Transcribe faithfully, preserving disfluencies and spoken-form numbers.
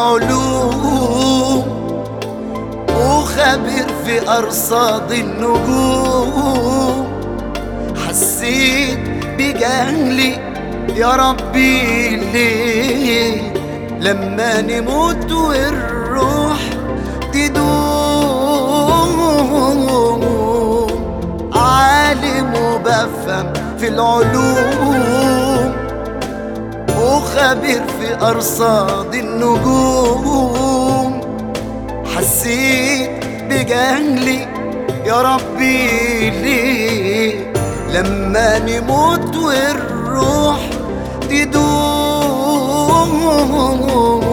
العلوم وخبير في أرصاد النجوم. حسيت بجهلي يا ربي ليه لما نموت والروح تدوم. عالم وبفهم في العلوم وخبير في أرصاد النجوم. حسيت بجهلي يا ربي ليه لما نموت والروح تدوم.